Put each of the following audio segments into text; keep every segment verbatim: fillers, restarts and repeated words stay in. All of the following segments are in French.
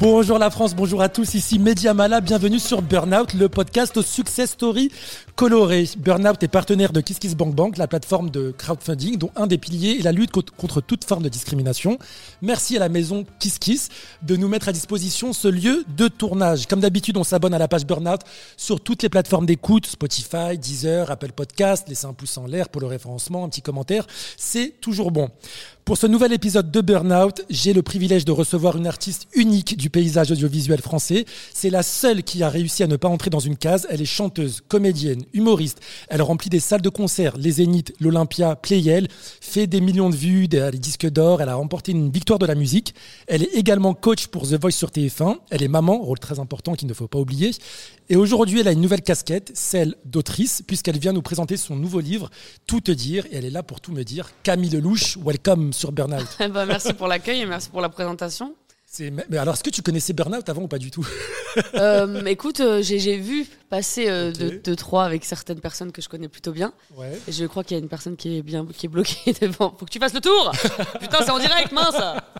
Bonjour la France, bonjour à tous, ici Mehdi Amala, bienvenue sur Burnout, le podcast aux success stories colorées. Burnout est partenaire de KissKissBankBank, la plateforme de crowdfunding dont un des piliers est la lutte contre toute forme de discrimination. Merci à la maison KissKiss de nous mettre à disposition ce lieu de tournage. Comme d'habitude, on s'abonne à la page Burnout sur toutes les plateformes d'écoute, Spotify, Deezer, Apple Podcast, laissez un pouce en l'air pour le référencement, un petit commentaire, c'est toujours bon. Pour ce nouvel épisode de Burnout, j'ai le privilège de recevoir une artiste unique du paysage audiovisuel français. C'est la seule qui a réussi à ne pas entrer dans une case. Elle est chanteuse, comédienne, humoriste. Elle remplit des salles de concert, les Zénith, l'Olympia, Playel, fait des millions de vues, des, des disques d'or. Elle a remporté une victoire de la musique. Elle est également coach pour The Voice sur T F un. Elle est maman, rôle très important qu'il ne faut pas oublier. Et aujourd'hui, elle a une nouvelle casquette, celle d'autrice, puisqu'elle vient nous présenter son nouveau livre, Tout te dire. Et elle est là pour tout me dire. Camille Lelouch, welcome sur Burnout. bah, merci pour l'accueil et merci pour la présentation. C'est... Mais alors, est-ce que tu connaissais Burnout avant ou pas du tout? euh, Écoute, euh, j'ai, j'ai vu passer euh, okay. de, de trois avec certaines personnes que je connais plutôt bien. Ouais. Et je crois qu'il y a une personne qui est, bien, qui est bloquée devant. Faut que tu fasses le tour. Putain, c'est en direct, mince.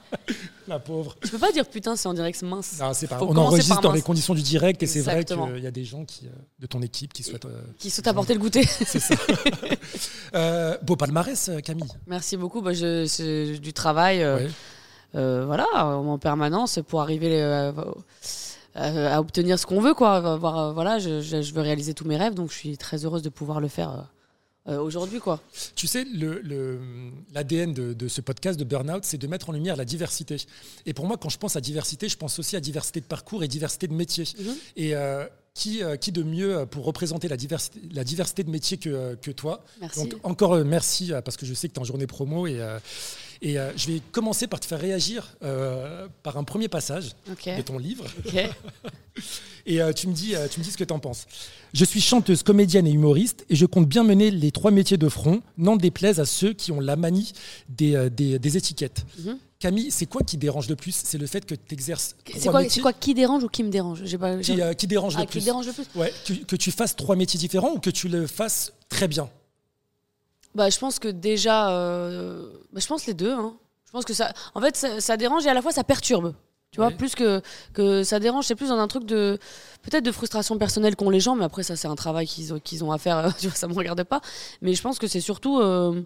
La pauvre. Je peux pas dire putain, c'est en direct, mince. Non, c'est pas. On enregistre dans les conditions du direct et exactement. C'est vrai qu'il y a des gens qui, de ton équipe qui souhaitent. Euh, qui souhaitent apporter le goûter. C'est ça. euh, beau palmarès, Camille. Merci beaucoup. Bah, je, c'est du travail. Euh, ouais. Euh, voilà, en permanence pour arriver euh, à, à obtenir ce qu'on veut, quoi. Avoir, voilà, je, je, je veux réaliser tous mes rêves, donc je suis très heureuse de pouvoir le faire euh, aujourd'hui, quoi. Tu sais, le, le, l'A D N de, de ce podcast de Burnout, c'est de mettre en lumière la diversité. Et pour moi, quand je pense à diversité, je pense aussi à diversité de parcours et diversité de métiers. Mm-hmm. Et euh, Qui, euh, qui de mieux pour représenter la diversité, la diversité de métiers que, que toi. Merci. Donc encore euh, merci, parce que je sais que tu es en journée promo. Et, euh, et euh, je vais commencer par te faire réagir euh, par un premier passage okay. de ton livre. Okay. Et euh, tu, me dis, euh, tu me dis ce que tu en penses. Je suis chanteuse, comédienne et humoriste et je compte bien mener les trois métiers de front, n'en déplaise à ceux qui ont la manie des, euh, des, des étiquettes. Mm-hmm. Camille, c'est quoi qui dérange le plus? C'est le fait que tu exerces trois c'est quoi, métiers. C'est quoi qui dérange ou qui me dérange? J'ai pas, j'ai... Qui, euh, qui dérange ah, le plus. Qui dérange le plus. Ouais, que, que tu fasses trois métiers différents ou que tu le fasses très bien? Bah, je pense que déjà, euh... bah, je pense les deux. Hein. Je pense que ça, en fait, ça, ça dérange et à la fois ça perturbe. Tu vois, ouais. plus que, que ça dérange, c'est plus dans un truc de peut-être de frustration personnelle qu'ont les gens, mais après ça c'est un travail qu'ils ont, qu'ils ont à faire. Tu vois, ça me regarde pas. Mais je pense que c'est surtout. Euh...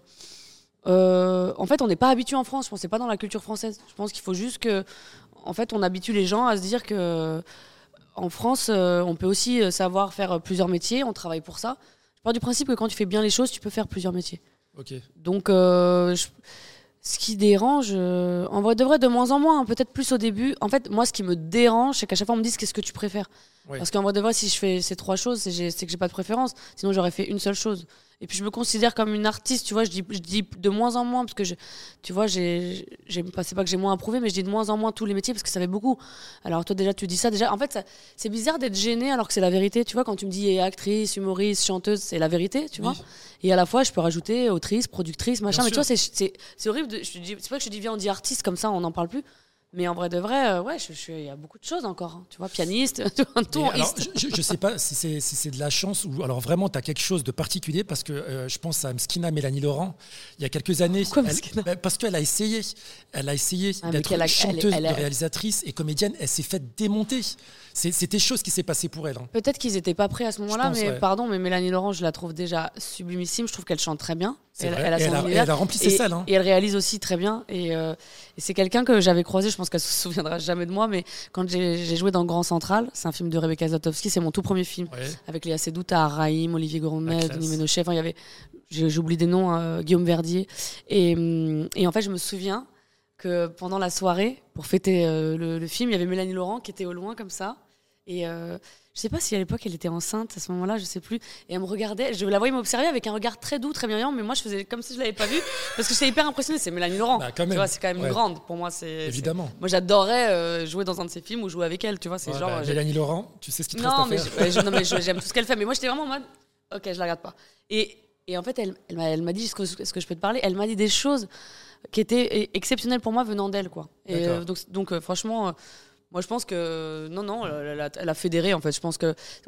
Euh, en fait, on n'est pas habitué en France. Je pense que c'est pas dans la culture française. Je pense qu'il faut juste que, en fait, on habitue les gens à se dire que, en France, euh, on peut aussi savoir faire plusieurs métiers. On travaille pour ça. Je pars du principe que quand tu fais bien les choses, tu peux faire plusieurs métiers. Ok. Donc, euh, je, ce qui dérange, euh, en vrai de vrai, de moins en moins, hein, peut-être plus au début. En fait, moi, ce qui me dérange, c'est qu'à chaque fois, on me dise qu'est-ce que tu préfères. Oui. Parce qu'en vrai de vrai, si je fais ces trois choses, c'est, c'est que j'ai pas de préférence. Sinon, j'aurais fait une seule chose. Et puis je me considère comme une artiste, tu vois, je dis, je dis de moins en moins, parce que, je, tu vois, j'ai, j'ai, c'est pas que j'ai moins approuvé, mais je dis de moins en moins tous les métiers, parce que ça fait beaucoup. Alors toi, déjà, tu dis ça, déjà, en fait, ça, c'est bizarre d'être gênée alors que c'est la vérité, tu vois, quand tu me dis actrice, humoriste, chanteuse, c'est la vérité, tu vois. Oui. Et à la fois, je peux rajouter autrice, productrice, machin, bien mais sûr. Tu vois, c'est, c'est, c'est horrible, de, je dis, c'est pas que je te dis, viens, on dit artiste, comme ça, on n'en parle plus. Mais en vrai de vrai, euh, ouais, je, je, il y a beaucoup de choses encore. Hein. Tu vois, pianiste, tout. Alors, je, je sais pas si c'est, si c'est de la chance ou alors vraiment tu as quelque chose de particulier parce que euh, je pense à Mskina Mélanie Laurent. Il y a quelques années, Pourquoi elle, bah, parce qu'elle a essayé, elle a essayé ah, d'être a, chanteuse, elle, elle, elle, réalisatrice et comédienne. Elle s'est faite démonter. C'est, c'était chose qui s'est passée pour elle. Hein. Peut-être qu'ils n'étaient pas prêts à ce moment-là, pense, mais ouais. pardon, mais Mélanie Laurent, je la trouve déjà sublimissime. Je trouve qu'elle chante très bien. C'est elle, vrai. Elle, a, elle, a, elle a rempli ses et, salles. Hein. Et elle réalise aussi très bien. Et, euh, et c'est quelqu'un que j'avais croisé, je pense qu'elle se souviendra jamais de moi, mais quand j'ai, j'ai joué dans Grand Central, c'est un film de Rebecca Zlotowski, c'est mon tout premier film. Ouais. Avec Léa Seydoux, Raïm, Olivier Gourmet, Denis Ménochet, enfin il y avait, j'oublie des noms, euh, Guillaume Verdier. Et, et en fait, je me souviens que pendant la soirée, pour fêter euh, le, le film, il y avait Mélanie Laurent qui était au loin comme ça. Et euh, je sais pas si à l'époque elle était enceinte à ce moment-là, je sais plus. Et elle me regardait, je la voyais m'observer avec un regard très doux, très bienveillant, mais moi je faisais comme si je l'avais pas vue parce que j'étais hyper impressionnée. C'est Mélanie Laurent, bah, quand même. Tu vois, c'est quand même ouais. une grande. Pour moi, c'est évidemment. C'est... Moi, j'adorais euh, jouer dans un de ses films ou jouer avec elle, tu vois. C'est ouais, genre. Bah, Mélanie Laurent, tu sais ce qu'il te non, reste mais à faire. Je, je, non mais je, j'aime tout ce qu'elle fait, mais moi j'étais vraiment en mode, ok, je la regarde pas. Et et en fait, elle elle m'a, elle m'a dit, est-ce que, est-ce que je peux te parler? Elle m'a dit des choses qui étaient exceptionnelles pour moi venant d'elle, quoi. Et euh, donc donc euh, franchement. Euh, Moi, je pense que non, non, elle a, elle a fédéré en fait. Je pense que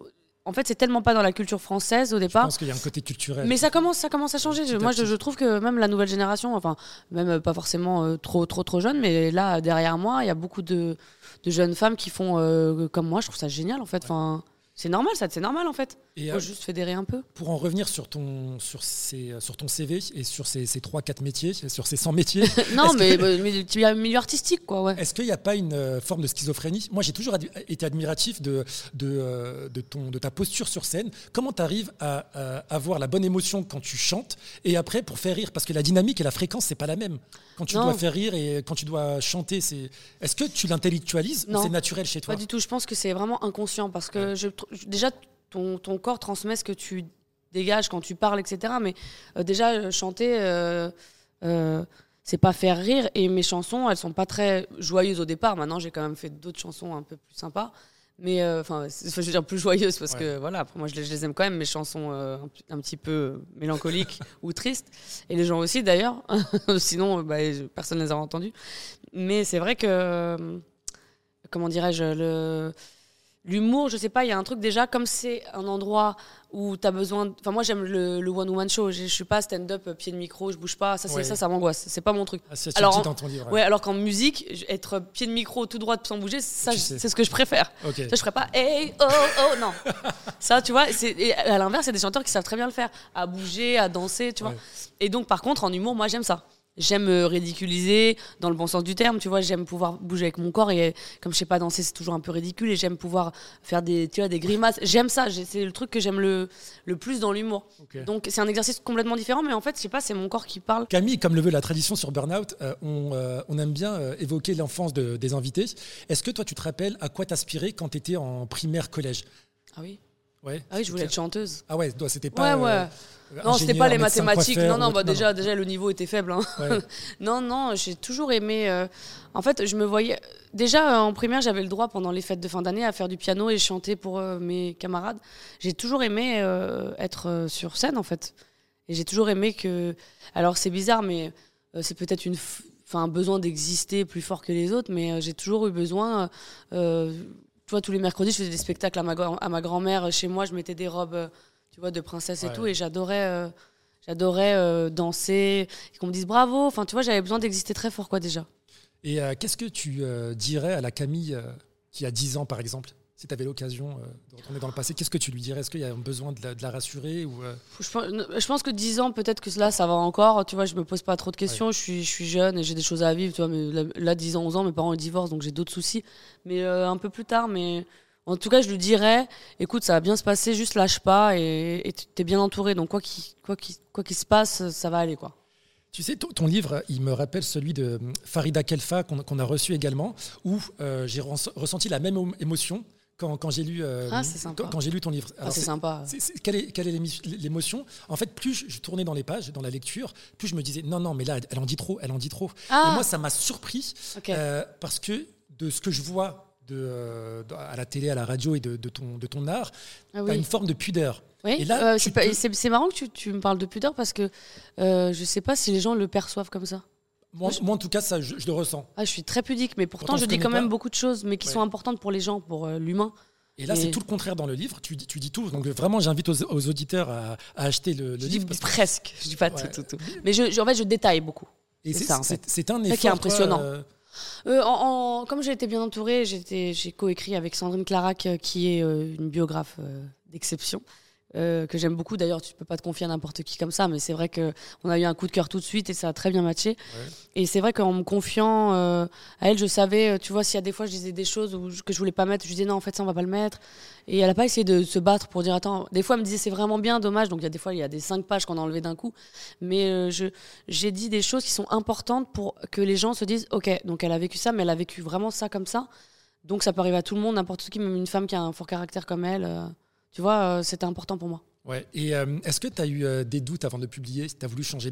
en fait, c'est tellement pas dans la culture française au départ. Je pense qu'il y a un côté culturel. Mais ça commence, ça commence à changer. Je, moi, je, je trouve que même la nouvelle génération, enfin, même pas forcément euh, trop, trop, trop jeune, mais là, derrière moi, il y a beaucoup de, de jeunes femmes qui font euh, comme moi. Je trouve ça génial, en fait. Enfin, ouais. C'est normal, ça, c'est normal, en fait. Il faut euh, juste fédérer un peu. Pour en revenir sur ton, sur ces, sur ton C V et sur ces, ces trois quatre métiers, sur ces cent métiers. Non, mais, que... mais il y a un milieu artistique, quoi, ouais. Est-ce qu'il n'y a pas une euh, forme de schizophrénie ? Moi, j'ai toujours ad- été admiratif de, de, euh, de, ton, de ta posture sur scène. Comment tu arrives à, à avoir la bonne émotion quand tu chantes et après pour faire rire ? Parce que la dynamique et la fréquence, c'est pas la même. Quand tu non. dois faire rire et quand tu dois chanter, c'est... Est-ce que tu l'intellectualises ou c'est naturel chez toi ? Pas du tout. Je pense que c'est vraiment inconscient parce que ouais. je, déjà, ton, ton corps transmet ce que tu dégages quand tu parles, et cetera. Mais euh, déjà, chanter, euh, euh, c'est pas faire rire. Et mes chansons, elles sont pas très joyeuses au départ. Maintenant, j'ai quand même fait d'autres chansons un peu plus sympas. Mais enfin, euh, je veux dire plus joyeuses parce ouais. que voilà, après moi je les, je les aime quand même, mes chansons euh, un, un petit peu mélancoliques ou tristes, et les gens aussi d'ailleurs. Sinon, bah, personne ne les a entendues. Mais c'est vrai que, euh, comment dirais-je, le l'humour, je sais pas, il y a un truc déjà, comme c'est un endroit où tu as besoin. Enfin, moi j'aime le, le one-woman show. Je, je suis pas stand-up, pied de micro, je bouge pas. Ça, c'est, ouais. ça, ça m'angoisse. C'est pas mon truc. Ah, c'est alors, en, dans ton livre, ouais. ouais, alors qu'en musique, être pied de micro tout droit sans bouger, ça, je, c'est ce que je préfère. Okay. Ça, je ferais pas hey, oh, oh, non. Ça, tu vois, c'est, et à l'inverse, il y a des chanteurs qui savent très bien le faire, à bouger, à danser, tu vois. Ouais. Et donc, par contre, en humour, moi, j'aime ça. J'aime euh, ridiculiser dans le bon sens du terme, tu vois, j'aime pouvoir bouger avec mon corps et comme je sais pas danser, c'est toujours un peu ridicule et j'aime pouvoir faire des, tu vois, des grimaces. J'aime ça, j'ai, c'est le truc que j'aime le, le plus dans l'humour. Okay. Donc c'est un exercice complètement différent, mais en fait, je sais pas, c'est mon corps qui parle. Camille, comme le veut la tradition sur Burnout, euh, on, euh, on aime bien euh, évoquer l'enfance de, des invités. Est-ce que toi, tu te rappelles à quoi t'aspirais quand t'étais en primaire, collège ? Ah oui. Ouais, ah oui, je voulais être chanteuse. Ah ouais, c'était pas. Ouais, ouais. Euh, non, c'était pas les mathématiques. Non, non, bah non, déjà, non. déjà, le niveau était faible. Hein. Ouais. non, non, j'ai toujours aimé. Euh... En fait, je me voyais. Déjà, en primaire, j'avais le droit pendant les fêtes de fin d'année à faire du piano et chanter pour euh, mes camarades. J'ai toujours aimé euh, être euh, sur scène, en fait. Et j'ai toujours aimé que. Alors, c'est bizarre, mais euh, c'est peut-être une. F... Enfin, un besoin d'exister plus fort que les autres, mais euh, j'ai toujours eu besoin. Euh, Tu vois, tous les mercredis, je faisais des spectacles à ma, à ma grand-mère. Chez moi, je mettais des robes, tu vois, de princesse et ouais. tout. Et j'adorais, euh, j'adorais euh, danser. Et qu'on me dise bravo. Enfin, tu vois, j'avais besoin d'exister très fort, quoi, déjà. Et euh, qu'est-ce que tu euh, dirais à la Camille euh, qui a dix ans, par exemple ? Si tu avais l'occasion euh, de retourner dans le passé, qu'est-ce que tu lui dirais ? Est-ce qu'il y a besoin de la, de la rassurer ou euh... je, pense, je pense que dix ans, peut-être que là, ça va encore. Tu vois, je me pose pas trop de questions. Ouais. Je, suis, je suis jeune et j'ai des choses à vivre. Tu vois, mais là, là, dix ans, onze ans, mes parents divorcent, donc j'ai d'autres soucis. Mais euh, un peu plus tard, mais... En tout cas, je lui dirais, écoute, ça va bien se passer, juste lâche pas et, et t'es bien entouré. Donc, quoi qu'il, quoi, qu'il, quoi qu'il se passe, ça va aller, quoi. Tu sais, ton, ton livre, il me rappelle celui de Farida Khelfa qu'on, qu'on a reçu également, où euh, j'ai re- ressenti la même émotion quand, quand, j'ai lu, euh, ah, c'est sympa. quand, quand j'ai lu ton livre. Alors, ah, c'est, c'est sympa. C'est, c'est, quelle, est, quelle est l'émotion ? En fait, plus je tournais dans les pages, dans la lecture, plus je me disais, non, non, mais là, elle en dit trop, elle en dit trop. Ah. Et moi, ça m'a surpris okay. euh, parce que de ce que je vois De, euh, à la télé, à la radio et de, de, ton, de ton art, ah oui. tu as une forme de pudeur. Oui, et là, euh, c'est, peux... pas, c'est, c'est marrant que tu, tu me parles de pudeur parce que euh, je ne sais pas si les gens le perçoivent comme ça. Moi, moi, je... moi en tout cas, ça, je, je le ressens. Ah, je suis très pudique, mais pourtant, pourtant je dis quand pas. même beaucoup de choses, mais qui ouais. sont importantes pour les gens, pour euh, l'humain. Et là, et... c'est tout le contraire dans le livre. Tu dis, tu dis tout. Donc vraiment, j'invite aux, aux auditeurs à, à acheter le, le je livre. Dis presque. Je dis pas ouais. tout, tout, tout. Mais je, je, en fait, je détaille beaucoup. Et c'est, c'est ça, en c'est, fait. c'est un effort. C'est qui est impressionnant. Toi, euh... Euh, en, en, comme j'ai été bien entourée, j'ai, j'ai coécrit avec Sandrine Clarac, euh, qui est euh, une biographe euh, d'exception, euh, que j'aime beaucoup. D'ailleurs, tu ne peux pas te confier à n'importe qui comme ça, mais c'est vrai qu'on a eu un coup de cœur tout de suite et ça a très bien matché. Ouais. Et c'est vrai qu'en me confiant euh, à elle, je savais, tu vois, s'il y a des fois, je disais des choses où, que je ne voulais pas mettre, je disais non, en fait, ça, on ne va pas le mettre. Et elle n'a pas essayé de se battre pour dire attends. Des fois, elle me disait c'est vraiment bien, dommage. Donc, il y a des fois, il y a des cinq pages qu'on a enlevées d'un coup. Mais euh, je, j'ai dit des choses qui sont importantes pour que les gens se disent ok, donc elle a vécu ça, mais elle a vécu vraiment ça comme ça. Donc, ça peut arriver à tout le monde, n'importe qui, même une femme qui a un fort caractère comme elle. Euh, tu vois, euh, c'était important pour moi. Ouais. Et euh, est-ce que tu as eu euh, des doutes avant de publier ? Tu as voulu changer d'avis ?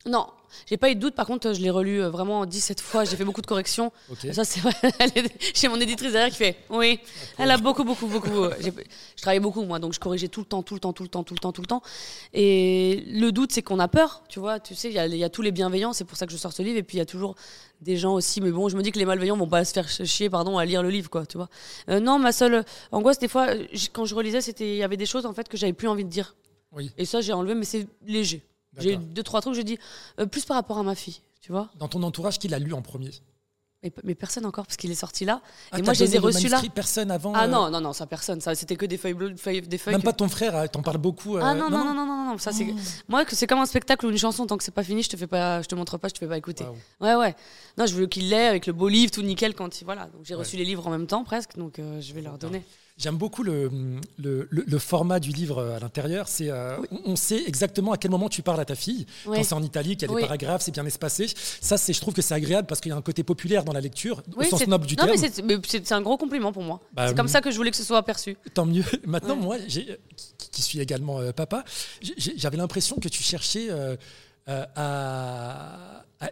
Non, j'ai pas eu de doute. Par contre, je l'ai relu euh, vraiment dix-sept fois. J'ai fait beaucoup de corrections. Okay. Ça, c'est vrai. J'ai mon éditrice derrière qui fait oui. Elle a beaucoup, beaucoup, beaucoup. J'ai, je travaillais beaucoup, moi, donc je corrigeais tout le temps, tout le temps, tout le temps, tout le temps, tout le temps. Et le doute, c'est qu'on a peur. Tu vois, tu sais, il y a, y a tous les bienveillants. C'est pour ça que je sors ce livre. Et puis, il y a toujours des gens aussi. Mais bon, je me dis que les malveillants vont pas se faire chier, pardon, à lire le livre, quoi. Tu vois. Euh, non, ma seule angoisse, des fois, quand je relisais, c'était, il y avait des choses en fait que j'avais plus envie de dire. Oui. Et ça, j'ai enlevé, mais c'est léger. D'accord. J'ai eu deux, trois trucs, j'ai dit euh, plus par rapport à ma fille, tu vois. Dans ton entourage, qui l'a lu en premier? mais, mais personne encore, parce qu'il est sorti là. Ah, et moi, je les ai reçus là. Personne avant. Ah euh... non, non, non, ça personne. Ça, c'était que des feuilles bleues, feuilles, des feuilles. Même que... pas ton frère, t'en parles beaucoup. Euh... Ah non, non, non, non, non, non, non. Ça, c'est... Oh. Moi, c'est comme un spectacle ou une chanson, tant que c'est pas fini, je te fais pas, je te montre pas, je te fais pas écouter. Wow. Ouais, ouais. Non, je veux qu'il l'ait avec le beau livre, tout nickel quand il. Voilà. Donc j'ai reçu ouais. les livres en même temps presque, donc euh, je vais leur donner. J'aime beaucoup le, le, le, le format du livre à l'intérieur. C'est, euh, oui. on sait exactement à quel moment tu parles à ta fille. Oui. Quand c'est en italique, il y a des oui. paragraphes, c'est bien espacé. Ça, c'est, je trouve que c'est agréable parce qu'il y a un côté populaire dans la lecture, oui, au sens noble du non, terme. Mais c'est, mais c'est, c'est un gros compliment pour moi. Bah, c'est comme ça que je voulais que ce soit perçu. Tant mieux. Maintenant, ouais. moi, j'ai, qui, qui suis également euh, papa, j'ai, j'avais l'impression que tu cherchais euh, euh, à... à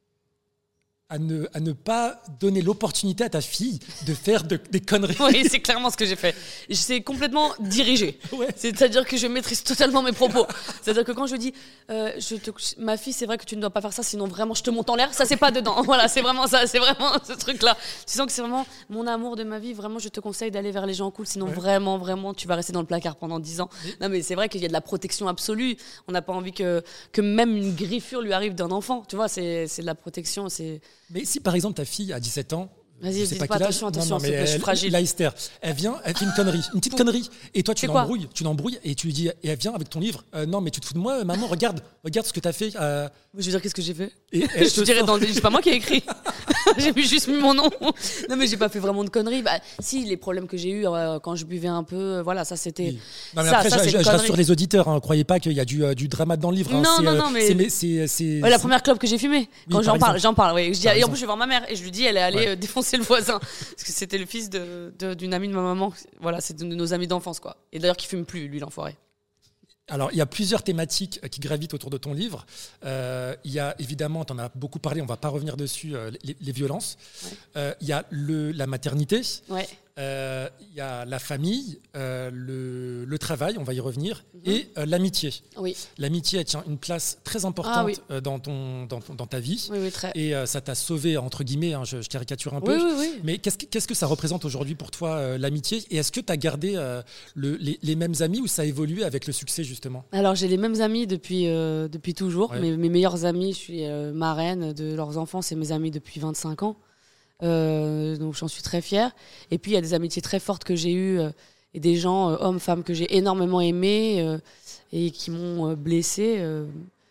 À ne, à ne pas donner l'opportunité à ta fille de faire de, des conneries. Oui, c'est clairement ce que j'ai fait. C'est complètement dirigé. Ouais. C'est-à-dire que je maîtrise totalement mes propos. C'est-à-dire que quand je dis, euh, je te, ma fille, c'est vrai que tu ne dois pas faire ça, sinon vraiment je te monte en l'air, ça c'est pas dedans. Voilà, c'est vraiment ça, c'est vraiment ce truc-là. Tu sens que c'est vraiment mon amour de ma vie, vraiment je te conseille d'aller vers les gens cool, sinon ouais. vraiment, vraiment, tu vas rester dans le placard pendant dix ans. Oui. Non mais c'est vrai qu'il y a de la protection absolue. On n'a pas envie que, que même une griffure lui arrive d'un enfant. Tu vois, c'est, c'est de la protection, c'est... Mais si par exemple ta fille a dix-sept ans, vas-y, dis pas, pas attention, attention, non, non, mais elle, je suis fragile. La Esther, elle vient, elle fait une connerie, une petite connerie, et toi tu c'est l'embrouilles, quoi tu l'embrouilles et tu lui dis, et elle vient avec ton livre, euh, non mais tu te fous de moi, maman, regarde, regarde ce que t'as fait. Euh... Je veux dire, qu'est-ce que j'ai fait? Et je te dirais, dans le... c'est pas moi qui ai écrit. J'ai juste mis mon nom. Non mais j'ai pas fait vraiment de conneries. Bah, si, les problèmes que j'ai eu euh, quand je buvais un peu, euh, voilà, ça c'était. Oui. Non mais ça, après, ça, je, je, je rassure les auditeurs, hein, croyez pas qu'il y a du, euh, du drama dans le livre. Hein, non, c'est, non, euh, non, mais. C'est, c'est, c'est, ouais, la première clope que j'ai fumée. Quand oui, j'en parle, j'en parle. Oui. Je dis, et en plus, je vais voir ma mère et je lui dis, elle est allée ouais. euh, défoncer le voisin parce que c'était le fils de, de, d'une amie de ma maman. Voilà, c'est de nos amis d'enfance, quoi. Et d'ailleurs, qui fume plus, lui, l'enfoiré. Alors, il y a plusieurs thématiques qui gravitent autour de ton livre. Euh, il y a évidemment, tu en as beaucoup parlé, on ne va pas revenir dessus, euh, les, les violences. Ouais. Euh, il y a le, la maternité. Ouais. Euh, il y a la famille, euh, le, le travail, on va y revenir, mm-hmm. et euh, l'amitié. Oui. L'amitié, elle tient une place très importante ah, oui. euh, dans, ton, dans, ton, dans ta vie. Oui, oui, très. Et euh, ça t'a sauvé, entre guillemets, hein, je, je caricature un peu. Oui, oui, oui. Mais qu'est-ce que, qu'est-ce que ça représente aujourd'hui pour toi, euh, l'amitié? Et est-ce que tu as gardé euh, le, les, les mêmes amis ou ça a évolué avec le succès, justement? Alors, j'ai les mêmes amis depuis, euh, depuis toujours. Ouais. Mes, mes meilleurs amis, je suis euh, marraine de leurs enfants, c'est mes amis depuis vingt-cinq ans. Euh, donc j'en suis très fière. Et puis il y a des amitiés très fortes que j'ai eues euh, et des gens, euh, hommes, femmes, que j'ai énormément aimés euh, et qui m'ont euh, blessée, euh,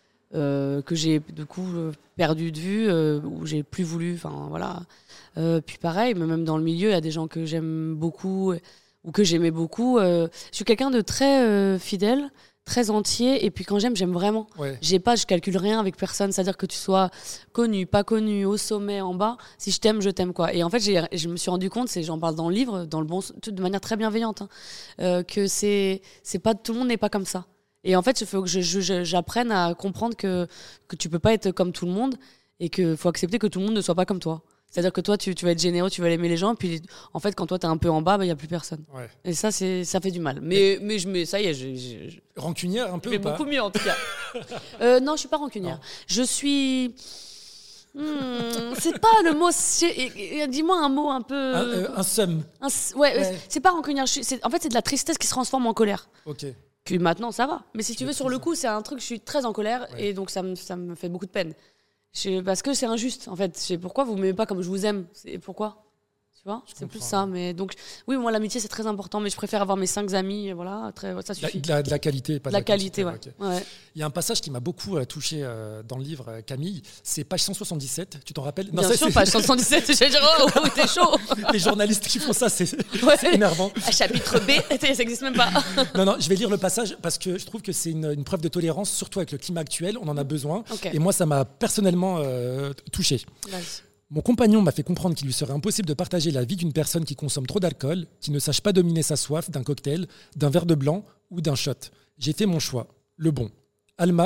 euh, que j'ai du coup euh, perdu de vue, euh, où j'ai plus voulu. Enfin voilà. Euh, puis pareil, mais même dans le milieu, il y a des gens que j'aime beaucoup ou que j'aimais beaucoup. Euh, je suis quelqu'un de très euh, fidèle, très entier, et puis quand j'aime, j'aime vraiment. Ouais. J'ai pas, je calcule rien avec personne, c'est-à-dire que tu sois connu, pas connu, au sommet, en bas, si je t'aime, je t'aime, quoi. Et en fait, j'ai, je me suis rendu compte, c'est, j'en parle dans le livre, dans le bon, de manière très bienveillante, hein, euh, que c'est, c'est pas, tout le monde n'est pas comme ça. Et en fait, il faut que je, je, j'apprenne à comprendre que, que tu peux pas être comme tout le monde, et qu'il faut accepter que tout le monde ne soit pas comme toi. C'est-à-dire que toi, tu, tu vas être généreux, tu vas aimer les gens, puis en fait, quand toi, t'es un peu en bas, il bah, n'y a plus personne. Ouais. Et ça, c'est, ça fait du mal. Mais, mais, je, mais ça y est, je... je, je rancunière un peu ou pas? Beaucoup mieux, en tout cas. euh, non, je suis pas rancunière. Non. Je suis... Hmm, c'est pas le mot... C'est... Dis-moi un mot un peu... Un, euh, un seum. Un... Ouais, ouais. C'est pas rancunière. Je suis... c'est... En fait, c'est de la tristesse qui se transforme en colère. Ok. Puis maintenant, ça va. Mais si tu veux, sur le coup, c'est un truc, je suis très en colère, ouais. Et donc ça me, ça me fait beaucoup de peine. Je, parce que c'est injuste, en fait. Je sais pourquoi vous m'aimez pas comme je vous aime. C'est pourquoi, tu vois, je c'est comprends. Plus ça. Mais donc, oui, moi l'amitié c'est très important, mais je préfère avoir mes cinq amis, voilà, très, ça suffit. De la, de la qualité, pas de la, la qualité, quantité. Ouais. Okay. Ouais. Il y a un passage qui m'a beaucoup euh, touché euh, dans le livre, euh, Camille. C'est page cent soixante-dix-sept. Tu t'en rappelles? Bien non, ça, sûr, c'est... page cent soixante-dix-sept. J'allais dire oh, oh t'es chaud. Les journalistes qui font ça, c'est, ouais. c'est énervant. À chapitre B, ça n'existe même pas. Non, non, je vais lire le passage parce que je trouve que c'est une, une preuve de tolérance, surtout avec le climat actuel. On en a besoin. Okay. Et moi, ça m'a personnellement euh, touché. Vas-y. Mon compagnon m'a fait comprendre qu'il lui serait impossible de partager la vie d'une personne qui consomme trop d'alcool, qui ne sache pas dominer sa soif d'un cocktail, d'un verre de blanc ou d'un shot. J'ai fait mon choix, le bon. Alma,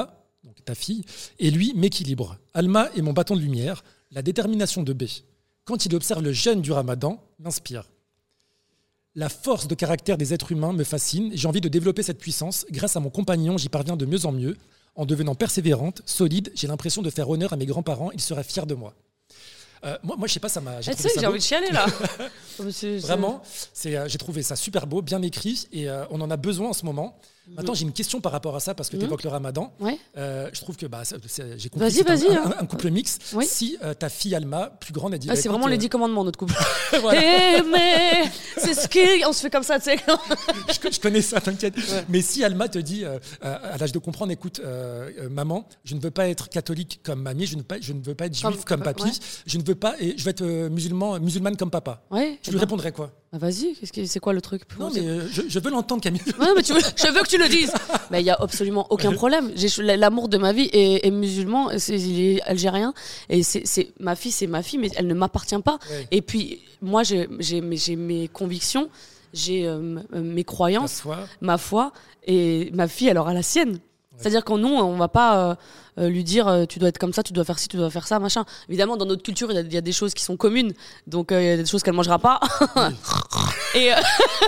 donc ta fille, et lui m'équilibre. Alma est mon bâton de lumière, la détermination de B. Quand il observe le jeûne du Ramadan, m'inspire. La force de caractère des êtres humains me fascine. J'ai envie de développer cette puissance. Grâce à mon compagnon, j'y parviens de mieux en mieux. En devenant persévérante, solide, j'ai l'impression de faire honneur à mes grands-parents. Ils seraient fiers de moi. Euh, moi, moi, je sais pas, ça m'a. J'ai, tu sais, j'ai beau. envie de chialer là. c'est, Vraiment, c'est, euh, j'ai trouvé ça super beau, bien écrit, et euh, on en a besoin en ce moment. Maintenant, j'ai une question par rapport à ça, parce que tu évoques le Ramadan. Ouais. Euh, je trouve que bah, ça, c'est, j'ai compris vas-y, que c'est vas-y, un, hein. un, un couple mixte. Oui. Si euh, ta fille Alma, plus grande, a dit. Ah, bah, c'est écoute, vraiment euh... les dix commandements, notre couple. Voilà. Hey, mais c'est ce qui. On se fait comme ça, tu sais. je, je connais ça, t'inquiète. Ouais. Mais si Alma te dit, euh, à l'âge de comprendre, écoute, euh, euh, maman, je ne veux pas être catholique comme mamie, je ne, pas, je ne veux pas être juif comme, comme papy, ouais. je ne veux pas, et je veux être euh, musulman, musulmane comme papa. Ouais, tu lui ben... répondrais quoi? Bah vas-y, qu'est-ce que, c'est quoi le truc? Non, mais euh, je, je veux l'entendre, Camille. Ouais, mais tu veux, je veux que tu le dises. Mais il n'y a absolument aucun problème. J'ai, l'amour de ma vie est, est musulman, c'est, il est algérien. Et c'est, c'est, ma fille, c'est ma fille, mais elle ne m'appartient pas. Ouais. Et puis, moi, j'ai, j'ai, j'ai mes convictions, j'ai euh, mes croyances, foi. ma foi. Et ma fille, elle aura la sienne. Ouais. C'est-à-dire qu'en nous, on ne va pas euh, lui dire euh, tu dois être comme ça, tu dois faire ci, tu dois faire ça, machin. Évidemment, dans notre culture, il y, y a des choses qui sont communes. Donc, il euh, y a des choses qu'elle ne mangera pas. Oui. Et euh...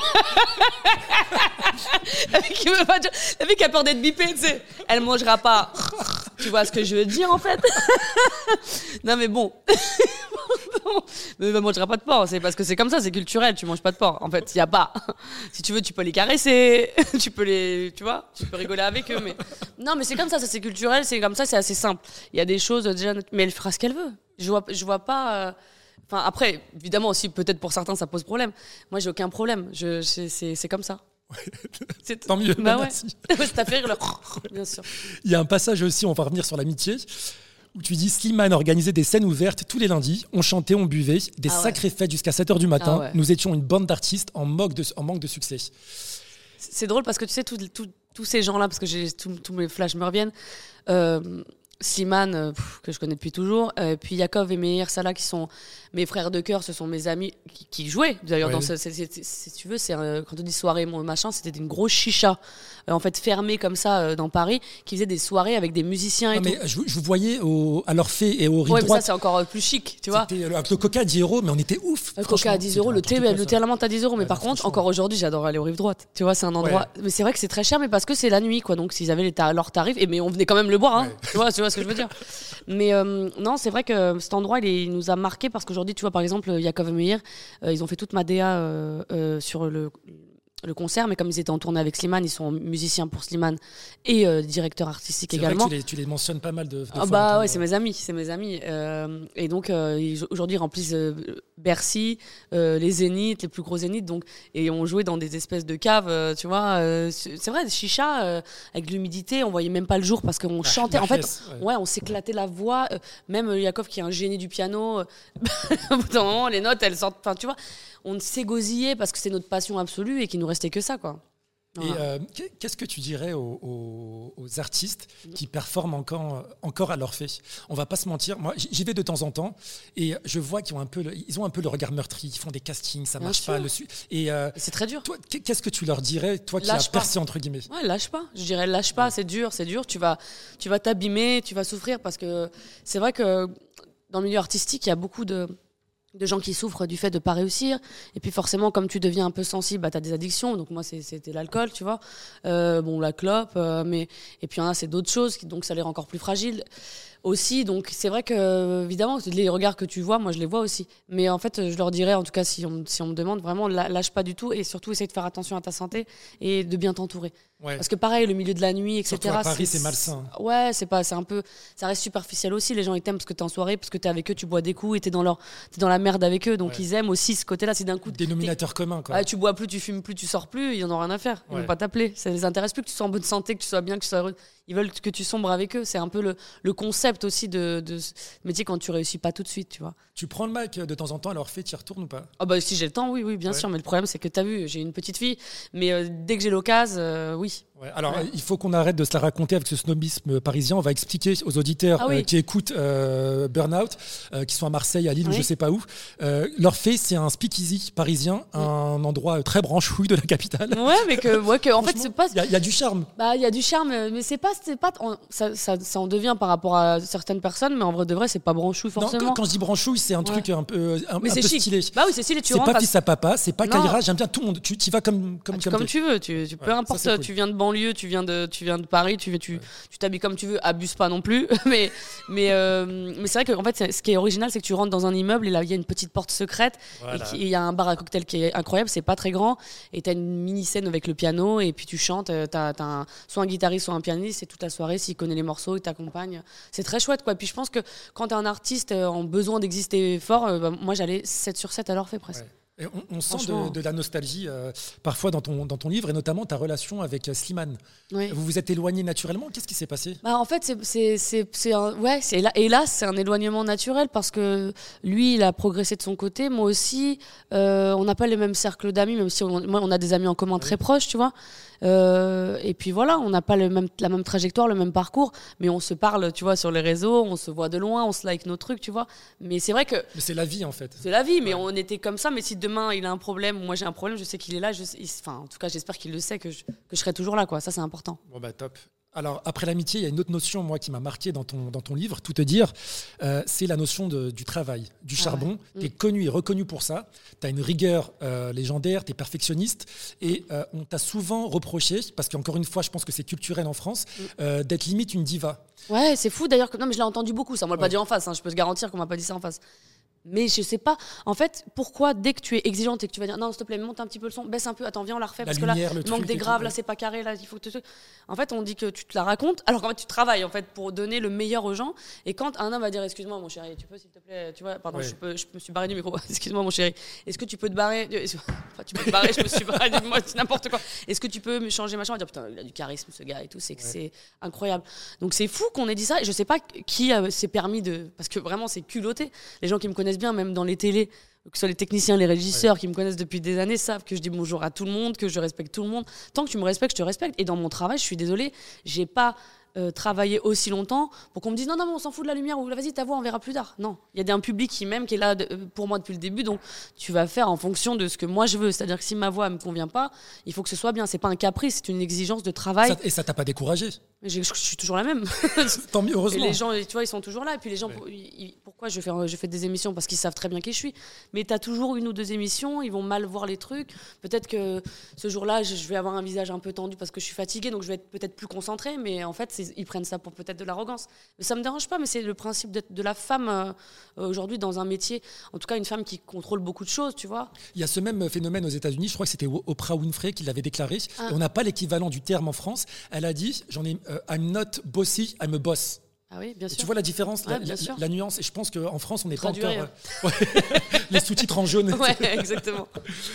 la fille qui a peur d'être bipée, tu sais, elle mangera pas. Tu vois ce que je veux dire en fait? Non mais bon, mais elle mangera pas de porc, c'est parce que c'est comme ça, c'est culturel. Tu manges pas de porc. En fait, il y a pas. Si tu veux, tu peux les caresser, tu peux les, tu vois, tu peux rigoler avec eux. Mais non, mais c'est comme ça, ça c'est culturel, c'est comme ça, c'est assez simple. Il y a des choses déjà, mais elle fera ce qu'elle veut. Je vois, je vois pas. Euh... Enfin, après, évidemment, aussi, peut-être pour certains, ça pose problème. Moi, j'ai aucun problème. Je, c'est, c'est, c'est comme ça. C'est... Tant mieux. Bah ouais. Ça t'a fait rire, le... bien sûr. Il y a un passage aussi, on va revenir sur l'amitié, où tu dis Slimane organisait des scènes ouvertes tous les lundis. On chantait, on buvait, des ah sacrées ouais. fêtes jusqu'à sept heures du matin. Ah ouais. Nous étions une bande d'artistes en manque de, en manque de succès. C'est drôle parce que tu sais, tous tout, ces gens-là, parce que j'ai, tous mes flashs me reviennent. Euh, Slimane, euh, que je connais depuis toujours, euh, puis Yakov et Meir Salah, qui sont mes frères de cœur, ce sont mes amis qui, qui jouaient. D'ailleurs, oui. dans ce, c'est, c'est, c'est, si tu veux, c'est, euh, quand on dit soirée, mon machin, c'était une grosse chicha, euh, en fait, fermée comme ça euh, dans Paris, qui faisait des soirées avec des musiciens et non, tout. Mais je, je vous voyais au, à l'Orphée et au Rive ouais, Droite. Mais ça, c'est encore euh, plus chic, tu vois. C'était, avec le coca à dix euros, mais on était ouf. Le coca à dix euros, le thé, le thé à la menthe à dix euros. Mais ouais, par contre, encore aujourd'hui, j'adore aller au Rive Droite. Tu vois, c'est un endroit. Ouais. Mais c'est vrai que c'est très cher, mais parce que c'est la nuit, quoi. Donc, s'ils avaient les ta- leurs tarifs, et mais on venait quand même le boire, hein. Ouais. Tu vois, tu vois ce que je veux dire. Mais euh, non, c'est vrai que cet endroit, il, est, il nous a marqué parce qu'aujourd'hui, tu vois, par exemple, Yakov et Meir, euh, ils ont fait toute ma D A euh, euh, sur le, le concert, mais comme ils étaient en tournée avec Slimane, ils sont musiciens pour Slimane et euh, directeur artistique c'est également. Vrai que tu, les, tu les mentionnes pas mal de, de ah fois. Bah ouais, c'est mes amis, c'est mes amis. Euh, et donc euh, ils, aujourd'hui, ils remplissent euh, Bercy, euh, les Zéniths, les plus gros Zéniths, donc et on jouait dans des espèces de caves, euh, tu vois. Euh, c'est, c'est vrai, des chichas euh, avec l'humidité, on voyait même pas le jour parce qu'on la, chantait. La en fait, ouais. ouais, on s'éclatait la voix. Euh, même euh, Yakov qui est un génie du piano, euh, au bout d'un moment, les notes, elles sortent. Enfin, tu vois, on s'égosillait parce que c'est notre passion absolue et qu'il nous restait que ça, quoi. Et euh, qu'est-ce que tu dirais aux, aux, aux artistes qui performent encore, encore à l'Orphée? On va pas se mentir, moi j'y vais de temps en temps et je vois qu'ils ont un peu le, ils ont un peu le regard meurtri, ils font des castings, ça Bien marche sûr. pas. Le su- et, euh, et c'est très dur. Toi, qu'est-ce que tu leur dirais, toi qui lâche as percé entre guillemets? Ouais, lâche pas. Je dirais lâche pas, ouais. c'est dur, c'est dur. Tu vas, tu vas t'abîmer, tu vas souffrir parce que c'est vrai que dans le milieu artistique, il y a beaucoup de de gens qui souffrent du fait de pas réussir, et puis forcément comme tu deviens un peu sensible, bah, tu as des addictions, donc moi c'est, c'était l'alcool, tu vois, euh, bon la clope, euh, mais et puis il y en a c'est d'autres choses, qui, donc ça les rend encore plus fragiles aussi, donc c'est vrai que évidemment les regards que tu vois, moi je les vois aussi, mais en fait je leur dirais, en tout cas si on, si on me demande, vraiment lâche pas du tout, et surtout essaye de faire attention à ta santé et de bien t'entourer. Ouais. Parce que pareil, le milieu de la nuit, et cetera. Surtout à Paris, c'est, c'est malsain. Ouais, c'est pas, c'est un peu, ça reste superficiel aussi. Les gens ils t'aiment parce que t'es en soirée, parce que t'es avec eux, tu bois des coups et t'es dans leur, t'es dans la merde avec eux, donc ouais. ils aiment aussi ce côté-là. C'est d'un coup. Dénominateur commun, quoi. Ouais, tu bois plus, tu fumes plus, tu sors plus, ils en ont rien à faire. Ils ouais. vont pas t'appeler. Ça les intéresse plus que tu sois en bonne santé, que tu sois bien, que tu sois heureux. Ils veulent que tu sombres avec eux. C'est un peu le, le concept aussi de, de ce métier quand tu réussis pas tout de suite, tu vois. Tu prends le Mac de temps en temps, alors fait, tu y retournes ou pas? Ah bah si j'ai le temps, oui, oui, bien ouais. sûr. Mais le problème, c'est que t'as vu, j'ai une petite fille, mais euh, dès que j'ai l'occasion, euh, oui. Ouais, alors, ouais. il faut qu'on arrête de se la raconter avec ce snobisme parisien. On va expliquer aux auditeurs ah oui. euh, qui écoutent euh, Burnout, euh, qui sont à Marseille, à Lille, oui. ou je sais pas où. Euh, l'Orphée, c'est un speakeasy parisien, oui. un endroit très branchouille de la capitale. Ouais, mais que, ouais, que en fait, c'est pas. Il y, y a du charme. Bah, il y a du charme, mais c'est pas, c'est pas, ça, ça, ça en devient par rapport à certaines personnes, mais en vrai de vrai, c'est pas branchouille forcément. Non, quand je dis branchouille, c'est un ouais. truc un peu, un, mais un c'est peu chic. stylé. Bah oui, c'est stylé. Tu c'est rentres pas fils à papa, c'est pas Kaira. J'aime bien tout le monde. Tu y vas comme comme ah, comme, comme tu veux. Tu, tu ouais, peu importe. Ça, cool. Tu viens de banlieue, tu viens de, tu viens de Paris, tu, tu, ouais. tu t'habilles comme tu veux. Abuse pas non plus. mais mais euh, mais c'est vrai que en fait, ce qui est original, c'est que tu rentres dans un immeuble et là, il y a une petite porte secrète voilà. et il y a un bar à cocktail qui est incroyable. C'est pas très grand et t'as une mini scène avec le piano et puis tu chantes. T'as, t'as un, soit un guitariste, soit un pianiste. C'est toute la soirée. S'il connaît les morceaux, il t'accompagne. C'est très chouette, quoi. Puis je pense que quand t'es un artiste en besoin d'exister fort, euh, bah, moi j'allais sept sur sept à l'heure fait presque. Ouais. Et on, on sent de, de la nostalgie euh, parfois dans ton, dans ton livre et notamment ta relation avec euh, Slimane. Oui. Vous vous êtes éloigné naturellement. Qu'est-ce qui s'est passé ? Bah, en fait, c'est, c'est, c'est, c'est un, ouais, c'est, hélas, c'est un éloignement naturel parce que lui, il a progressé de son côté. Moi aussi, euh, on n'a pas les mêmes cercles d'amis, même si on, moi, on a des amis en commun très proches, tu vois. Euh, et puis voilà, on n'a pas le même, la même trajectoire, le même parcours, mais on se parle, tu vois, sur les réseaux, on se voit de loin, on se like nos trucs, tu vois. Mais c'est vrai que... Mais c'est la vie, en fait. C'est la vie, mais ouais. on était comme ça. Mais si demain, il a un problème, ou moi j'ai un problème, je sais qu'il est là. Je sais, il, enfin, en tout cas, j'espère qu'il le sait, que je, que je serai toujours là, quoi. Ça, c'est important. Bon, bah top. Alors, après l'amitié, il y a une autre notion, moi, qui m'a marqué dans ton, dans ton livre, tout te dire, euh, c'est la notion de, du travail, du charbon. Ah ouais. Tu es mmh. connu et reconnu pour ça. Tu as une rigueur euh, légendaire, tu es perfectionniste. Et euh, on t'a souvent reproché, parce qu'encore une fois, je pense que c'est culturel en France, mmh. euh, d'être limite une diva. Ouais, c'est fou d'ailleurs. Que... Non, mais je l'ai entendu beaucoup, ça. On ne m'a ouais. pas dit en face. Hein. Je peux te garantir qu'on ne m'a pas dit ça en face. Mais je sais pas, en fait, pourquoi dès que tu es exigeante et que tu vas dire non, s'il te plaît, monte un petit peu le son, baisse un peu, attends, viens, on la refait, la parce lumière, que là, il manque des graves, là, c'est pas carré, là, il faut que tu. En fait, on dit que tu te la racontes, alors qu'en fait, tu travailles en fait pour donner le meilleur aux gens. Et quand un homme va dire, excuse-moi, mon chéri, tu peux, s'il te plaît, tu vois, pardon, ouais. je, peux, je me suis barré du micro, excuse-moi, mon chéri, est-ce que tu peux te barrer Enfin, tu peux te barrer, je me suis barré du moi, c'est n'importe quoi. Est-ce que tu peux me changer machin? On va dire, putain, il a du charisme, ce gars et tout, c'est que ouais. c'est incroyable. Donc, c'est fou qu'on ait dit ça, et je sais pas qui euh, s'est permis de. Parce que vraiment, c'est culotté. Les gens qui me connaissent bien, même dans les télés, que ce soit les techniciens, les régisseurs ouais. qui me connaissent depuis des années savent que je dis bonjour à tout le monde, que je respecte tout le monde. Tant que tu me respectes, je te respecte. Et dans mon travail, je suis désolée, j'ai pas euh, travaillé aussi longtemps pour qu'on me dise non, non, on s'en fout de la lumière ou vas-y, ta voix, on verra plus tard. Non, il y a un public qui m'aime, qui est là de, pour moi depuis le début, donc tu vas faire en fonction de ce que moi je veux. C'est-à-dire que si ma voix ne me convient pas, il faut que ce soit bien. C'est pas un caprice, c'est une exigence de travail. Ça, et ça t'a pas découragé? Je, je suis toujours la même. Tant mieux, heureusement. Et les gens, tu vois, ils sont toujours là. Et puis les gens, ouais. ils, pourquoi je fais, je fais des émissions? Parce qu'ils savent très bien qui je suis. Mais tu as toujours une ou deux émissions, ils vont mal voir les trucs. Peut-être que ce jour-là, je vais avoir un visage un peu tendu parce que je suis fatiguée, donc je vais être peut-être plus concentrée. Mais en fait, c'est, ils prennent ça pour peut-être de l'arrogance. Mais ça me dérange pas. Mais c'est le principe de, de la femme euh, aujourd'hui dans un métier. En tout cas, une femme qui contrôle beaucoup de choses, tu vois. Il y a ce même phénomène aux États-Unis. Je crois que c'était Oprah Winfrey qui l'avait déclaré. Ah. Et on n'a pas l'équivalent du terme en France. Elle a dit, j'en ai, euh, I'm not bossy, I'm a boss. Ah oui, bien sûr. Tu vois la différence, ouais, la, la, la nuance. Et je pense qu'en France, on n'est pas encore... Euh, ouais. Les sous-titres en jaune. Ouais, exactement.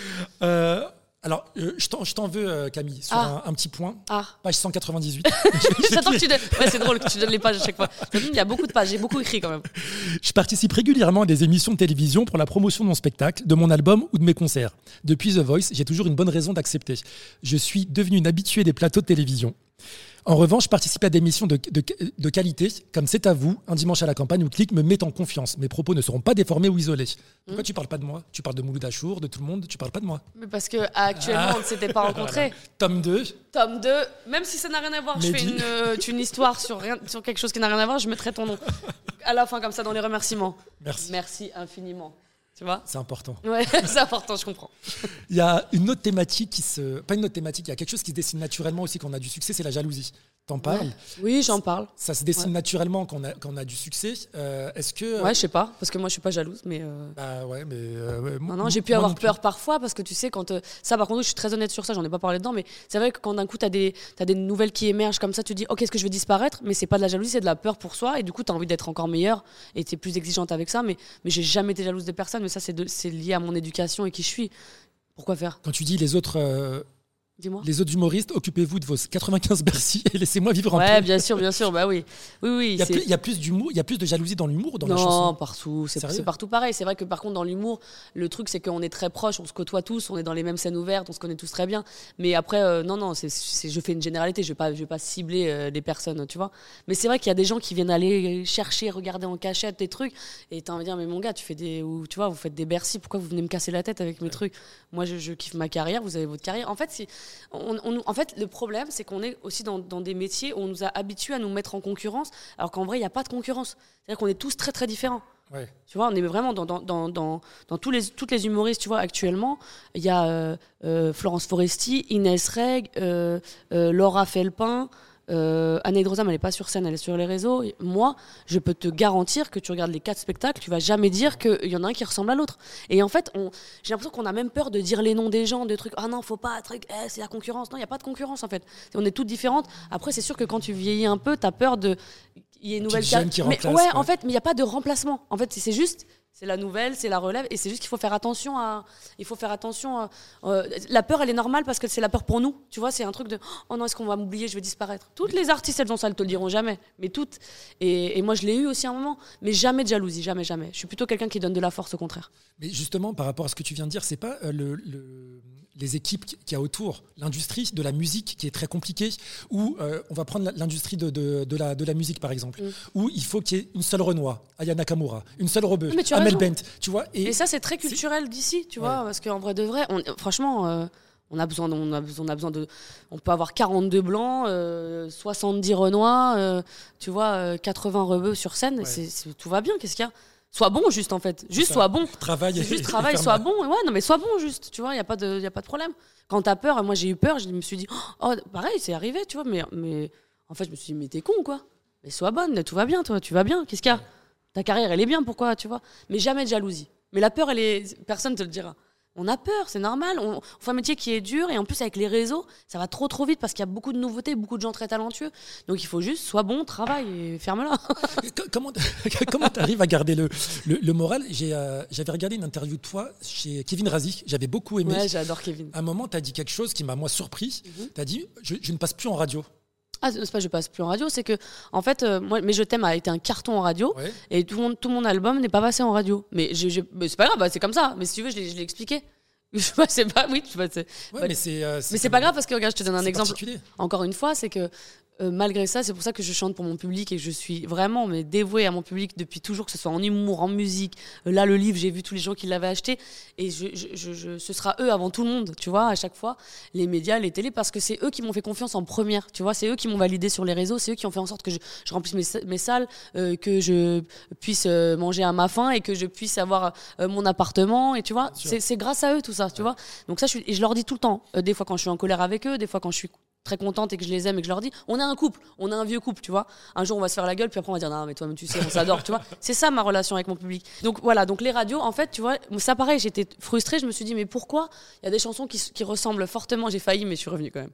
euh, alors, euh, je, t'en, je t'en veux, euh, Camille, sur ah. un, un petit point. Ah. Page cent quatre-vingt-dix-huit. J'attends que tu donnes... Ouais, c'est drôle que tu donnes les pages à chaque fois. Il y a beaucoup de pages, j'ai beaucoup écrit quand même. Je participe régulièrement à des émissions de télévision pour la promotion de mon spectacle, de mon album ou de mes concerts. Depuis The Voice, j'ai toujours une bonne raison d'accepter. Je suis devenu une habituée des plateaux de télévision. En revanche, participer à des émissions de, de, de qualité, comme C'est à vous, Un dimanche à la campagne ou Click, me met en confiance. Mes propos ne seront pas déformés ou isolés. Pourquoi mmh. tu parles pas de moi? Tu parles de Mouloud Achour, de tout le monde, tu parles pas de moi. Mais parce qu'actuellement, ah. on ne s'était pas rencontrés. Tome deux. Tome deux, même si ça n'a rien à voir, Mehdi. Je fais une, euh, une histoire sur, rien, sur quelque chose qui n'a rien à voir, je mettrai ton nom à la fin, comme ça, dans les remerciements. Merci. Merci infiniment. Tu vois? C'est important. Ouais, c'est important, je comprends. Il y a une autre thématique qui se... Pas une autre thématique, il y a quelque chose qui se dessine naturellement aussi quand on a du succès, c'est la jalousie. T'en parles? Ouais. Oui, j'en parle. Ça se dessine ouais. naturellement quand on, a, quand on a du succès. Euh, est-ce que... Ouais, je sais pas, parce que moi, je suis pas jalouse, mais... Euh... Bah ouais, mais... Euh, ouais, non, non, j'ai pu avoir peur parfois, parce que tu sais, quand... Euh, ça, par contre, je suis très honnête sur ça, j'en ai pas parlé dedans, mais c'est vrai que quand d'un coup, t'as des, t'as des nouvelles qui émergent comme ça, tu te dis, ok, est-ce que je vais disparaître? Mais c'est pas de la jalousie, c'est de la peur pour soi, et du coup, t'as envie d'être encore meilleure, et t'es plus exigeante avec ça, mais, mais j'ai jamais été jalouse de personne, mais ça, c'est, de, c'est lié à mon éducation et qui je suis. Pourquoi faire? Quand tu dis les autres... Euh... Dis-moi. Les autres humoristes, occupez-vous de vos quatre-vingt-quinze Bercy et laissez-moi vivre en paix. Ouais, bien sûr, bien sûr, bah oui. Oui, oui. Il y a, plus, il y a plus d'humour, il y a plus de jalousie dans l'humour ou dans non, la chanson? Non, partout. C'est, c'est partout pareil. C'est vrai que par contre, dans l'humour, le truc, c'est qu'on est très proches, on se côtoie tous, on est dans les mêmes scènes ouvertes, on se connaît tous très bien. Mais après, euh, non, non, c'est, c'est, je fais une généralité, je ne vais pas, je vais pas cibler euh, les personnes, tu vois. Mais c'est vrai qu'il y a des gens qui viennent aller chercher, regarder en cachette des trucs, et t'as envie de dire, mais mon gars, tu fais des, ou, tu vois, vous faites des Bercy, pourquoi vous venez me casser la tête avec mes ouais. trucs? Moi, je, je kiffe ma carrière, vous avez votre carrière. En fait, c'est, on, on, en fait, le problème, c'est qu'on est aussi dans, dans des métiers où on nous a habitués à nous mettre en concurrence, alors qu'en vrai, il n'y a pas de concurrence. C'est-à-dire qu'on est tous très, très différents. Ouais. Tu vois, on est vraiment dans, dans, dans, dans, dans tous les, toutes les humoristes, tu vois, actuellement. Il y a euh, euh, Florence Foresti, Inès Reg, euh, euh, Laura Felpin, euh, Anne Drosam, elle n'est pas sur scène, elle est sur les réseaux. Et moi, je peux te garantir que tu regardes les quatre spectacles, tu vas jamais dire qu'il y en a un qui ressemble à l'autre. Et en fait, on, j'ai l'impression qu'on a même peur de dire les noms des gens, de trucs. Ah non, faut pas, truc, eh, c'est la concurrence. Non, il n'y a pas de concurrence, en fait. On est toutes différentes. Après, c'est sûr que quand tu vieillis un peu, tu as peur de... Il y a une nouvelle carte. Qui mais remplace, ouais, ouais, en fait, mais il n'y a pas de remplacement. En fait, c'est juste, c'est la nouvelle, c'est la relève, et c'est juste qu'il faut faire attention à. Il faut faire attention. À, euh, la peur, elle est normale parce que c'est la peur pour nous. Tu vois, c'est un truc de oh non, est-ce qu'on va m'oublier, je vais disparaître. Toutes les artistes, elles ont ça, elles te le diront jamais. Mais toutes. Et, et moi, je l'ai eu aussi à un moment, mais jamais de jalousie, jamais, jamais. Je suis plutôt quelqu'un qui donne de la force, au contraire. Mais justement, par rapport à ce que tu viens de dire, c'est pas euh, le, le, les équipes qu'il y a autour, l'industrie de la musique qui est très compliquée, où euh, on va prendre l'industrie de, de, de, la, de la musique, par exemple, mm. où il faut qu'il y ait une seule Renoir, Aya Nakamura, une seule Rebeu, Amel Bent, tu vois. Et, et ça, c'est très culturel c'est... d'ici, tu vois, ouais. Parce qu'en vrai de vrai, on, franchement, euh, on a besoin, de, on a besoin, on a besoin de, on peut avoir quarante-deux blancs, euh, soixante-dix Renois, euh, tu vois, euh, quatre-vingts Rebeux sur scène, ouais. c'est, c'est, tout va bien. Qu'est-ce qu'il y a? Sois bon, juste, en fait. Juste, sois bon. Travaille. Juste travaille, sois bon. Ouais, non, mais sois bon, juste. Tu vois, il n'y a pas de, y a pas de problème. Quand t'as peur, moi, j'ai eu peur, je me suis dit, oh, pareil, c'est arrivé, tu vois, mais, mais en fait, je me suis dit, mais t'es con, quoi. Mais sois bonne, tout va bien, toi, tu vas bien. Qu'est-ce qu'il y a? Ta carrière, elle est bien, pourquoi, tu vois? Mais jamais de jalousie. Mais la peur, elle est. Personne te le dira. On a peur, c'est normal. On, on fait un métier qui est dur et en plus avec les réseaux, ça va trop trop vite parce qu'il y a beaucoup de nouveautés, beaucoup de gens très talentueux. Donc il faut juste, sois bon, travaille et ferme-la. Comment comment tu arrives à garder le, le, le moral? J'ai, euh, J'avais regardé une interview de toi chez Kevin Razi, j'avais beaucoup aimé. Ouais, j'adore Kevin. À un moment, tu as dit quelque chose qui m'a moi surpris. Mm-hmm. Tu as dit, je, je ne passe plus en radio. Ah, c'est pas je passe plus en radio, c'est que en fait euh, moi Mais je t'aime a été un carton en radio, ouais. Et tout mon, tout mon album n'est pas passé en radio. Mais, je, je, mais c'est pas grave, bah, c'est comme ça. Mais si tu veux, je l'ai, je l'ai expliqué. Je sais pas, oui, tu vois, c'est, ouais, bah, mais c'est, euh, c'est, mais c'est pas grave parce que regarde, je te donne un exemple. Encore une fois, c'est que euh, malgré ça, c'est pour ça que je chante pour mon public et que je suis vraiment mais dévouée à mon public depuis toujours, que ce soit en humour, en musique. Euh, là, le livre, j'ai vu tous les gens qui l'avaient acheté et je, je, je, je, ce sera eux avant tout le monde, tu vois, à chaque fois, les médias, les télés, parce que c'est eux qui m'ont fait confiance en première, tu vois, c'est eux qui m'ont validé sur les réseaux, c'est eux qui ont fait en sorte que je, je remplisse mes, mes salles, euh, que je puisse euh, manger à ma faim et que je puisse avoir euh, mon appartement et tu vois, c'est, c'est grâce à eux tout ça, tu ouais. vois. Donc ça, je, suis, et je leur dis tout le temps, euh, des fois quand je suis en colère avec eux, des fois quand je suis très contente et que je les aime et que je leur dis, on est un couple, on est un vieux couple, tu vois. Un jour on va se faire la gueule puis après on va dire non mais toi-même tu sais, on s'adore, tu vois. C'est ça ma relation avec mon public. Donc voilà, donc les radios en fait, tu vois, ça pareil, j'étais frustrée, je me suis dit mais pourquoi il y a des chansons qui, qui ressemblent fortement, j'ai failli mais je suis revenue quand même.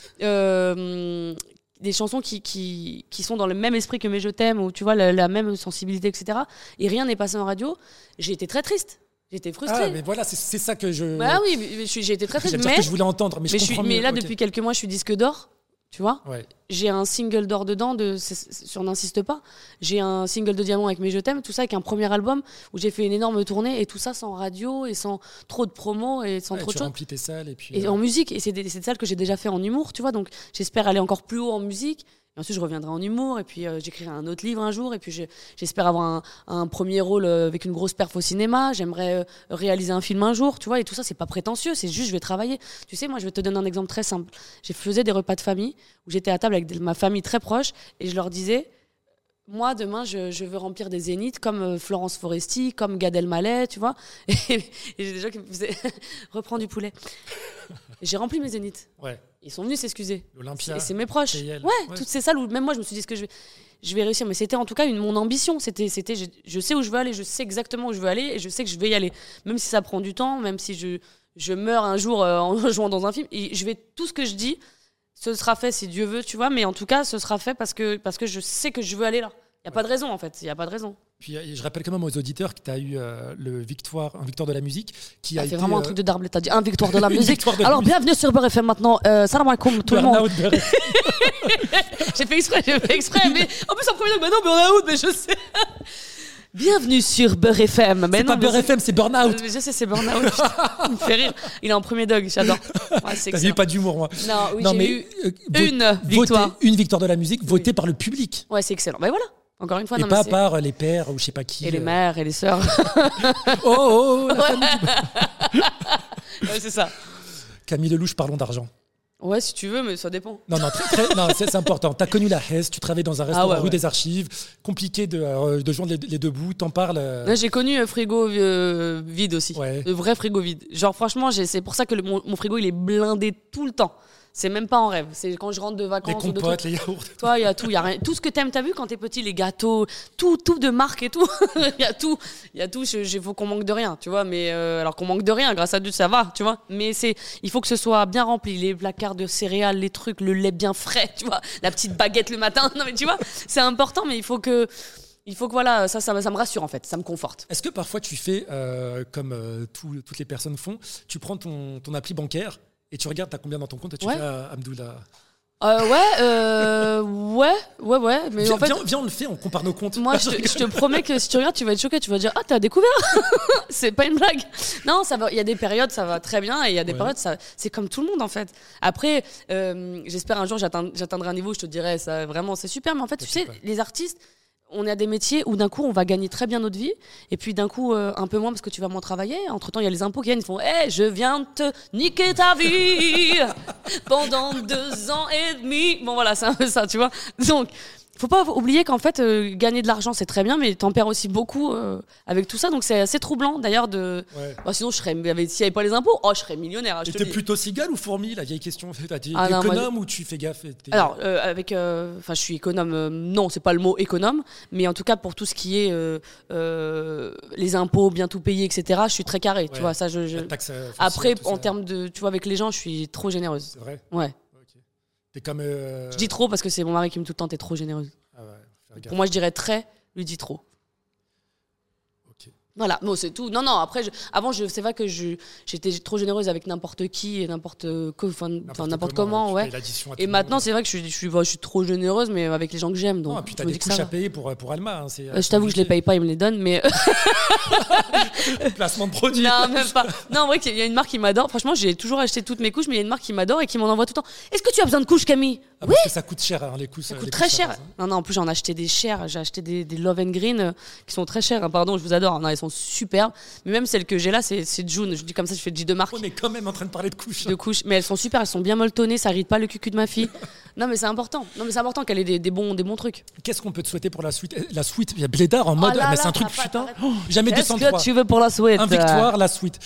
Euh, des chansons qui, qui, qui sont dans le même esprit que mes je t'aime ou tu vois la, la même sensibilité et cetera. Et rien n'est passé en radio. J'ai été très triste. J'étais frustrée. Ah, mais voilà, c'est, c'est ça que je. Bah oui, mais, mais j'ai été très triste. Mais que je voulais entendre, mais, mais je comprends suis, Mais là, okay. depuis quelques mois, je suis disque d'or. Tu vois, ouais. J'ai un single d'or dedans, de, c'est, c'est, sur N'insiste pas. J'ai un single de diamant avec Mes je t'aime, tout ça avec un premier album où j'ai fait une énorme tournée et tout ça sans radio et sans trop de promos et sans ouais, trop de choses. Tu remplis tes salles et puis. Et euh... en musique, et c'est des, c'est des salles que j'ai déjà fait en humour, tu vois, donc j'espère aller encore plus haut en musique. Et ensuite, je reviendrai en humour, et puis euh, j'écrirai un autre livre un jour, et puis je, j'espère avoir un, un premier rôle euh, avec une grosse perf au cinéma. J'aimerais euh, réaliser un film un jour, tu vois, et tout ça, c'est pas prétentieux, c'est juste, je vais travailler. Tu sais, moi, je vais te donner un exemple très simple. J'ai faisais des repas de famille, où j'étais à table avec ma famille très proche, et je leur disais, moi, demain, je, je veux remplir des zéniths comme euh, Florence Foresti, comme Gad Elmaleh, tu vois. Et, et j'ai des gens qui me faisaient reprends du poulet. Et j'ai rempli mes zéniths. Ouais. Ils sont venus s'excuser. L'Olympia. Et c'est mes proches. Ouais, ouais, toutes ces salles où même moi, je me suis dit ce que je vais, je vais réussir. Mais c'était en tout cas une, mon ambition. C'était, c'était, je, je sais où je veux aller, je sais exactement où je veux aller et je sais que je vais y aller. Même si ça prend du temps, même si je, je meurs un jour euh, en jouant dans un film. Et je vais, tout ce que je dis, ce sera fait si Dieu veut, tu vois. Mais en tout cas, ce sera fait parce que, parce que je sais que je veux aller là. Il n'y a pas de raison, en fait. Il n'y a pas de raison. Puis je rappelle quand même aux auditeurs que tu as eu euh, le victoire, un victoire de la musique. Qui ah, a c'est été, vraiment euh... un truc de darble. Tu as dit un victoire de la musique. de Alors, la bienvenue sur Beurre F M maintenant. Euh, salam alaikum, tout Burnout, le monde. j'ai fait exprès, j'ai fait exprès. Mais en plus, en premier temps, bah non, Burnout, mais je sais. Bienvenue sur Beurre F M. Mais c'est non, pas Beurre F M, c'est Burnout. Je sais, c'est Burnout. Il me fait rire. Il est en premier dog, j'adore. Ouais, c'est T'as vu pas d'humour, moi. Non, oui, non, j'ai mais, eu euh, une vote, victoire. Voter, une victoire de la musique, votée oui. par le public. Ouais, c'est excellent. Ben voilà. Encore une fois, et non, pas mais par les pères ou je sais pas qui. Et euh... les mères et les sœurs. oh, oh, oh la ouais. ouais, c'est ça. Camille Lelouch, parlons d'argent. Ouais, si tu veux, mais ça dépend. Non, non, très, très, non c'est, c'est important. Tu as connu la Hesse, tu travailles dans un restaurant ah ouais, rue ouais. des Archives. Compliqué de, euh, de joindre les, les deux bouts. T'en parles euh... Là, j'ai connu un frigo euh, vide aussi. Ouais. Le vrai frigo vide. Genre, franchement, j'ai, c'est pour ça que le, mon, mon frigo, il est blindé tout le temps. C'est même pas en rêve. C'est quand je rentre de vacances. Les compotes, les yaourts. Toi, il y a tout. Il y a rien. Tout ce que t'aimes, t'as vu quand t'es petit, les gâteaux, tout, tout de marque et tout. Il y a tout. Il y a tout. Il faut qu'on manque de rien, tu vois. Mais euh, alors qu'on manque de rien, grâce à Dieu, ça va, tu vois. Mais c'est, il faut que ce soit bien rempli. Les placards de céréales, les trucs, le lait bien frais, tu vois. La petite baguette le matin. Non, mais tu vois, c'est important, mais il faut que. Il faut que voilà, ça, ça, ça me rassure en fait, ça me conforte. Est-ce que parfois tu fais euh, comme euh, tout, toutes les personnes font, tu prends ton, ton appli bancaire et tu regardes t'as combien dans ton compte et tu ouais. fais ah, Abdoula. Euh, ouais, euh, ouais, ouais, ouais. Mais viens, en fait, viens, viens, on le fait, on compare nos comptes. Moi, je te, je te promets que si tu regardes, tu vas être choqué, tu vas dire ah t'as découvert. C'est pas une blague. Non, ça va. Il y a des périodes ça va très bien et il y a des ouais. périodes ça, c'est comme tout le monde en fait. Après, euh, j'espère un jour j'atteins, j'atteindrai un niveau où je te dirai ça vraiment c'est super. Mais en fait, c'est tu super. sais, les artistes. On a des métiers où d'un coup on va gagner très bien notre vie et puis d'un coup euh, un peu moins parce que tu vas moins travailler. Entre temps il y a les impôts qui viennent, ils font hey, je viens de te niquer ta vie pendant deux ans et demi. Bon voilà c'est un peu ça tu vois. Donc faut pas oublier qu'en fait euh, gagner de l'argent c'est très bien mais t'en perds aussi beaucoup euh, avec tout ça donc c'est assez troublant d'ailleurs de ouais. bah, sinon je serais s'il n'y avait pas les impôts oh je serais millionnaire je et t'es plutôt cigale ou fourmi la vieille question t'es ah, économe moi, ou tu fais gaffe t'es... alors euh, avec enfin euh, je suis économe euh, non c'est pas le mot économe mais en tout cas pour tout ce qui est euh, euh, les impôts bien tout payer etc je suis très carré ouais. tu vois ça je, je... Taxe, après en termes de tu vois avec les gens je suis trop généreuse c'est vrai ouais okay. T'es comme euh... je dis trop parce que c'est mon mari qui me dit tout le temps t'es trop généreuse. Ah ouais, pour moi, je dirais très, lui dit trop. Okay. Voilà, bon, c'est tout. Non, non, après, je, avant, je, c'est vrai que je, j'étais trop généreuse avec n'importe qui et n'importe, enfin, n'importe, n'importe comment, comment ouais. Et maintenant, c'est vrai que je, je, suis, je suis trop généreuse, mais avec les gens que j'aime. Donc, non, et puis t'as des couches à payer pour, pour Alma. Hein, c'est, euh, je t'avoue que je les paye pas, ils me les donnent, mais. Placement de produit. Non, même pas. Non, en vrai, il y a une marque qui m'adore. Franchement, j'ai toujours acheté toutes mes couches, mais il y a une marque qui m'adore et qui m'en envoie tout le temps. Est-ce que tu as besoin de couches, Camille? Ah, oui. Parce que ça coûte cher, hein, les couches. Ça coûte les très couches cher. hein. Non, non, en plus, j'en ai acheté des chers. J'ai acheté des, des Love and Green euh, qui sont très chers. Hein, pardon, je vous adore. Non, elles sont superbes. Mais même celles que j'ai là, c'est, c'est June. Je dis comme ça, je fais J deux marques. On est quand même en train de parler de couches. De couches. Mais elles sont super. Elles sont bien molletonnées. Ça irrite pas le cucu de ma fille. Non, mais c'est important. Non, mais c'est important qu'elle ait des, des, bons, des bons trucs. Qu'est-ce qu'on peut te souhaiter pour la suite? La suite, il y a Blédard en mode. Oh là mais là, c'est un truc pas, putain. Oh, jamais deux cent trois. Qu'est-ce que tu veux pour la suite? Un victoire, la suite.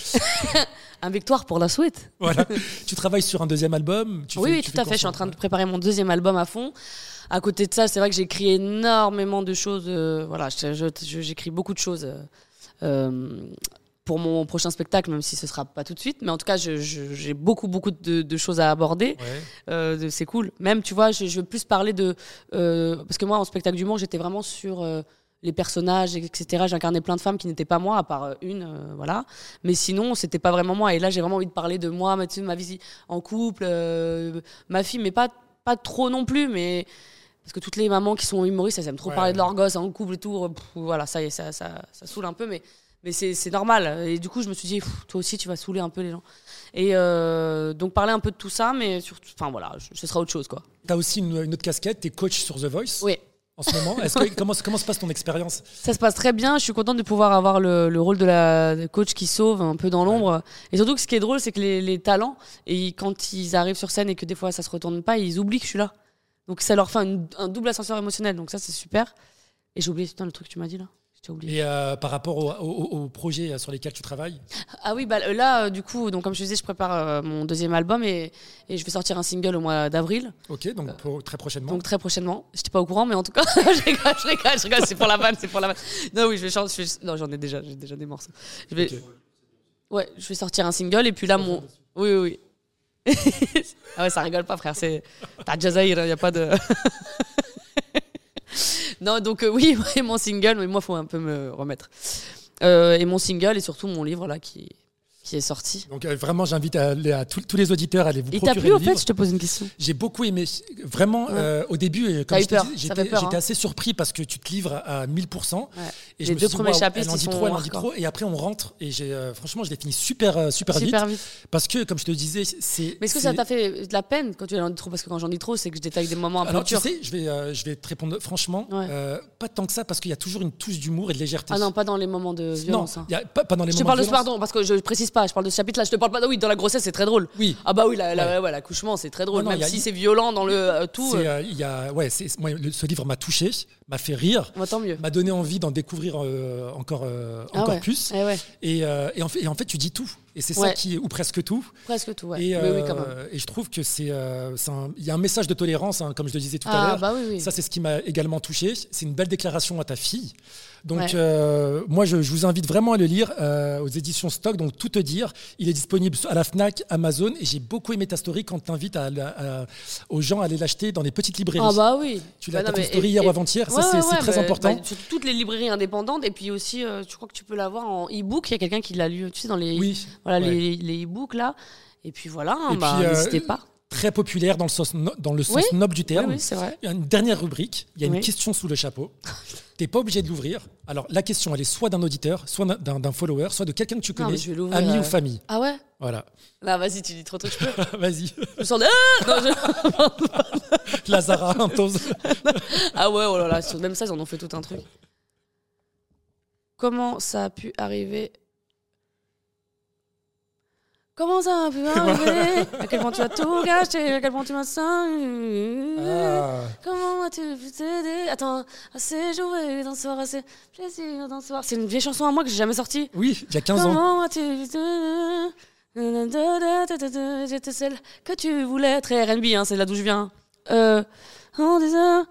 Un victoire pour la suite. Voilà. Tu travailles sur un deuxième album tu Oui, fais, oui, tu tout à fait. Je suis en train de préparer mon deuxième album à fond. À côté de ça, c'est vrai que j'écris énormément de choses. Euh, voilà, je, je, je, j'écris beaucoup de choses euh, pour mon prochain spectacle, même si ce sera pas tout de suite. Mais en tout cas, je, je, j'ai beaucoup, beaucoup de, de choses à aborder. Ouais. Euh, de, c'est cool. Même, tu vois, je, je veux plus parler de... Euh, parce que moi, en spectacle d'humour, j'étais vraiment sur... Euh, les personnages, et cetera. J'incarnais plein de femmes qui n'étaient pas moi, à part une, euh, voilà. Mais sinon, c'était pas vraiment moi. Et là, j'ai vraiment envie de parler de moi, ma, ma vie en couple, euh, ma fille, mais pas, pas trop non plus, mais... Parce que toutes les mamans qui sont humoristes, elles aiment trop ouais, parler ouais. de leur gosse en couple et tout. Pff, voilà, ça y est, ça, ça, ça saoule un peu, mais, mais c'est, c'est normal. Et du coup, je me suis dit, pff, toi aussi, tu vas saouler un peu les gens. Et euh, donc, parler un peu de tout ça, mais surtout, enfin voilà, ce sera autre chose, quoi. T'as aussi une, une autre casquette, t'es coach sur The Voice. Oui. En ce moment, Est-ce que, comment, comment se passe ton expérience? Ça se passe très bien. Je suis contente de pouvoir avoir le, le rôle de la de coach qui sauve un peu dans l'ombre. Ouais. Et surtout que ce qui est drôle, c'est que les, les talents, et quand ils arrivent sur scène et que des fois ça se retourne pas, ils oublient que je suis là. Donc ça leur fait un, un double ascenseur émotionnel. Donc ça, c'est super. Et j'ai oublié putain, le truc que tu m'as dit là. J'ai oublié. Et euh, par rapport aux au, au projets sur lesquels tu travailles? Ah oui, bah, là, euh, du coup, donc, comme je disais, je prépare euh, mon deuxième album et, et je vais sortir un single au mois d'avril. Ok, donc pour, très prochainement. Donc très prochainement. Je n'étais pas au courant, mais en tout cas, je rigole, je rigole, je rigole, c'est pour la vanne, c'est pour la vanne. Non, oui, je vais chanter. Non, j'en ai déjà, j'ai déjà des morceaux. Je vais, okay. Ouais, je vais sortir un single et puis là, mon. Oui, oui, oui. Ah ouais, ça rigole pas, frère. C'est. T'as Jazair, il n'y a pas de. Non, donc euh, oui, ouais, mon single, mais moi, il faut un peu me remettre. Euh, et mon single et surtout mon livre là qui, qui est sorti. Donc euh, vraiment, j'invite à, à, à tous, tous les auditeurs à aller vous Il procurer t'a plu le en livre. fait? Je te pose une question. J'ai beaucoup aimé. Vraiment, ouais. euh, au début, comme je te dis, j'étais, peur, j'étais hein. assez surpris parce que tu te livres à mille pour cent. Ouais. Et les je me deux suis premiers dit, chapitres, elle en dit trop, elle en dit trop. Et après, on rentre. Et j'ai, euh, franchement, je l'ai fini super, super, super vite, vite. Parce que, comme je te disais, c'est. Mais est-ce que c'est... ça t'a fait de la peine quand tu en dis trop? Parce que quand j'en dis trop, c'est que je détaille des moments un peu Alors, durs. tu sais, je vais, euh, je vais te répondre franchement. Ouais. Euh, pas tant que ça, parce qu'il y a toujours une touche d'humour et de légèreté. Ah non, pas dans les moments de violence. Non, hein. y a pas, pas dans les je moments de violence. Je te parle de pardon, parce que je précise pas. pas, je parle de ce chapitre-là. Je te parle pas. Oui, dans la grossesse, c'est très drôle. Oui. Ah bah oui, la, la, ouais. Ouais, l'accouchement, c'est très drôle. Non, non, même a, si c'est violent dans le euh, tout. C'est, euh, y a, ouais, c'est, moi, le, ce livre m'a touché, m'a fait rire, ouais, tant mieux. M'a donné envie d'en découvrir euh, encore, euh, ah encore ouais. plus. Eh ouais. Et, euh, et, en fait, et en fait, tu dis tout. Et c'est ouais. ça qui est, ou presque tout. Presque tout, ouais. Et, euh, oui, oui, quand même. et je trouve que c'est, euh, c'est un, y a un message de tolérance, hein, comme je le disais tout ah, à l'heure. Bah oui, oui. Ça, c'est ce qui m'a également touché. C'est une belle déclaration à ta fille. Donc, ouais. euh, moi, je, je vous invite vraiment à le lire euh, aux éditions Stock. Donc, tout te dire, il est disponible à la Fnac, Amazon. Et j'ai beaucoup aimé ta story quand tu invites à, à, à, aux gens à aller l'acheter dans les petites librairies. Ah bah oui. Tu l'as bah fait story hier ou avant-hier. Ouais, ça, c'est, ouais, c'est très bah, important. Bah, sur toutes les librairies indépendantes. Et puis aussi, euh, je crois que tu peux l'avoir en e-book. Il y a quelqu'un qui l'a lu, tu sais, dans les, oui, voilà, ouais. les, les e-books là. Et puis voilà, hein, et bah, puis, euh, n'hésitez pas. Très populaire dans le sens, no- dans le sens oui noble du terme. Oui, oui, c'est vrai. Il y a une dernière rubrique, il y a oui. une question sous le chapeau. Tu n'es pas obligé de l'ouvrir. Alors, la question, elle est soit d'un auditeur, soit d'un, d'un follower, soit de quelqu'un que tu connais, non, ami euh... ou famille. Ah ouais. Voilà. Là, vas-y, tu dis trop tôt, je peux. Vas-y. Je me sens de... ah non, je... Lazara, Intose. Ah ouais, oh là là, même ça, ils en ont fait tout un truc. Comment ça a pu arriver? Comment ça a pu arriver? À quel point tu as tout gâché? À quel point tu m'as salué? Ah. Comment as-tu pu t'aider? Attends, assez joué d'un soir, assez plaisir d'un soir. C'est une vieille chanson à moi que j'ai jamais sortie. Oui, il y a quinze Comment ans. Comment as-tu pu t'aider? J'étais celle que tu voulais être. R and B, hein, c'est là d'où je viens. Euh, en disant...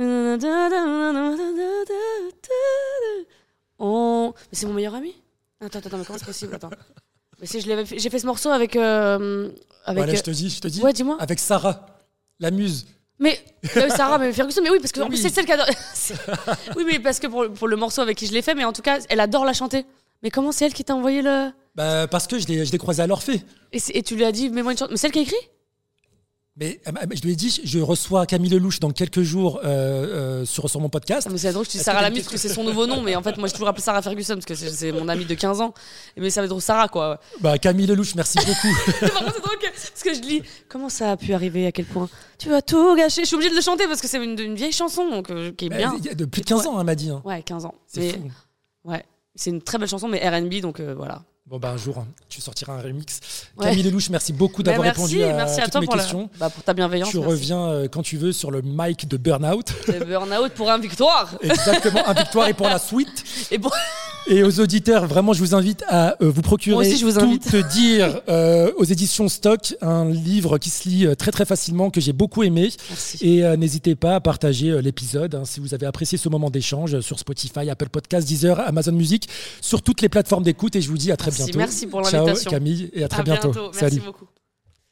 On... Mais c'est mon meilleur ami? Attends, attends, mais comment c'est possible? Attends. Mais si je l'avais fait, j'ai fait ce morceau avec euh, avec. Voilà, je te dis, je te dis. Ouais, dis-moi. Avec Sarah, la muse. Mais euh, Sarah, mais Ferguson, mais oui, parce que oui. en plus c'est celle qui adore. Oui, mais parce que pour, pour le morceau avec qui je l'ai fait, mais en tout cas, elle adore la chanter. Mais comment c'est elle qui t'a envoyé le? Bah parce que je l'ai, je l'ai croisée à l'Orphée. Et, et tu lui as dit, mets-moi une chanson. Mais c'est elle qui a écrit? Mais je lui ai dit, je reçois Camille Lelouch dans quelques jours euh, euh, sur, sur mon podcast. Ah, mais c'est drôle, je dis Sarah Lamus parce que c'est son nouveau nom, mais en fait, moi, j'ai toujours appelé Sarah Ferguson parce que c'est, c'est mon amie de quinze ans. Mais ça va être Sarah, quoi. Bah, Camille Lelouch, merci beaucoup. Par contre, c'est drôle que, parce que je dis, comment ça a pu arriver, à quel point tu as tout gâché. Je suis obligée de le chanter parce que c'est une, une vieille chanson donc, euh, qui est bien. Il y a de plus de quinze ans, elle hein, m'a dit. Hein. Ouais, quinze ans. C'est mais, fou. Ouais, c'est une très belle chanson, mais R and B, donc euh, voilà. Bon, bah, un jour, hein, tu sortiras un remix. Ouais. Camille Lelouch, merci beaucoup d'avoir bah, merci, répondu à, merci à toutes toi mes pour questions. La... Bah, pour ta bienveillance. Tu merci. reviens euh, quand tu veux sur le mic de Burnout. De Burnout pour un victoire. Exactement, un victoire et pour la suite. Et pour... Et aux auditeurs, vraiment, je vous invite à euh, vous procurer Moi aussi, je vous Tout invite. te dire euh, aux éditions Stock, un livre qui se lit très très facilement, que j'ai beaucoup aimé. Merci. Et euh, n'hésitez pas à partager euh, l'épisode hein, si vous avez apprécié ce moment d'échange sur Spotify, Apple Podcasts, Deezer, Amazon Music, sur toutes les plateformes d'écoute. Et je vous dis à très Merci, bientôt. merci pour l'invitation. Ciao Camille et à très à bientôt. bientôt. Merci Salut. beaucoup.